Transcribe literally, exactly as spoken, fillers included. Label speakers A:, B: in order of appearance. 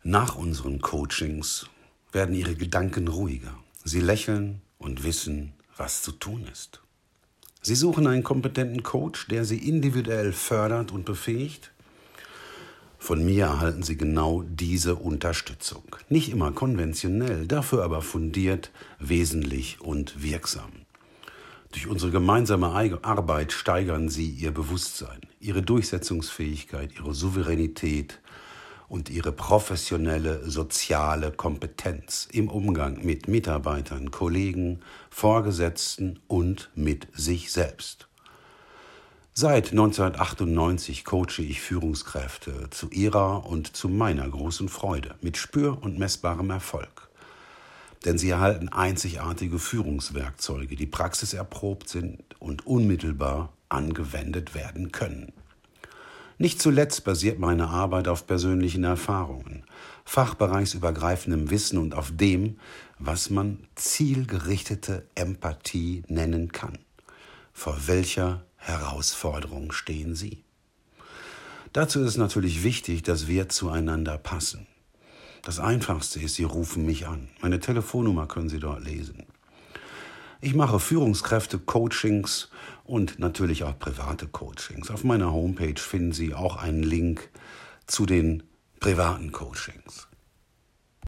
A: Nach unseren Coachings werden Ihre Gedanken ruhiger. Sie lächeln und wissen, was zu tun ist. Sie suchen einen kompetenten Coach, der Sie individuell fördert und befähigt. Von mir erhalten Sie genau diese Unterstützung. Nicht immer konventionell, dafür aber fundiert, wesentlich und wirksam. Durch unsere gemeinsame Arbeit steigern Sie Ihr Bewusstsein, Ihre Durchsetzungsfähigkeit, Ihre Souveränität und Ihre professionelle soziale Kompetenz im Umgang mit Mitarbeitern, Kollegen, Vorgesetzten und mit sich selbst. Seit neunzehnhundertachtundneunzig coache ich Führungskräfte zu ihrer und zu meiner großen Freude mit spür- und messbarem Erfolg. Denn sie erhalten einzigartige Führungswerkzeuge, die praxiserprobt sind und unmittelbar angewendet werden können. Nicht zuletzt basiert meine Arbeit auf persönlichen Erfahrungen, fachbereichsübergreifendem Wissen und auf dem, was man zielgerichtete Empathie nennen kann. Vor welcher Herausforderung stehen Sie? Dazu ist es natürlich wichtig, dass wir zueinander passen. Das Einfachste ist, Sie rufen mich an. Meine Telefonnummer können Sie dort lesen. Ich mache Führungskräfte-Coachings und natürlich auch private Coachings. Auf meiner Homepage finden Sie auch einen Link zu den privaten Coachings.